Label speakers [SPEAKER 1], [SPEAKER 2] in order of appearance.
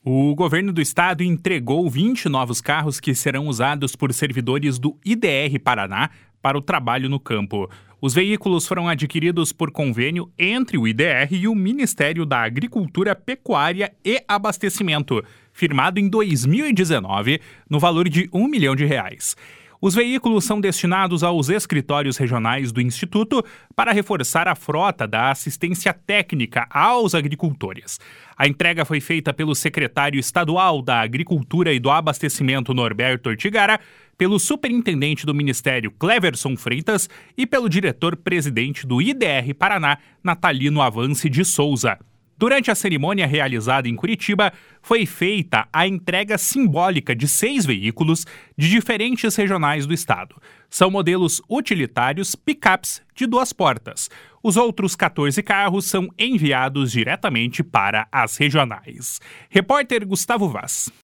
[SPEAKER 1] O governo do estado entregou 20 novos carros que serão usados por servidores do IDR Paraná para o trabalho no campo. Os veículos foram adquiridos por convênio entre o IDR e o Ministério da Agricultura, Pecuária e Abastecimento, firmado em 2019, no valor de R$ 1 milhão. Os veículos são destinados aos escritórios regionais do Instituto para reforçar a frota da assistência técnica aos agricultores. A entrega foi feita pelo secretário estadual da Agricultura e do Abastecimento, Norberto Ortigara, pelo superintendente do Ministério, Cleverson Freitas, e pelo diretor-presidente do IDR Paraná, Natalino Avance de Souza. Durante a cerimônia realizada em Curitiba, foi feita a entrega simbólica de 6 veículos de diferentes regionais do estado. São modelos utilitários picapes de 2 portas. Os outros 14 carros são enviados diretamente para as regionais. Repórter Gustavo Vaz.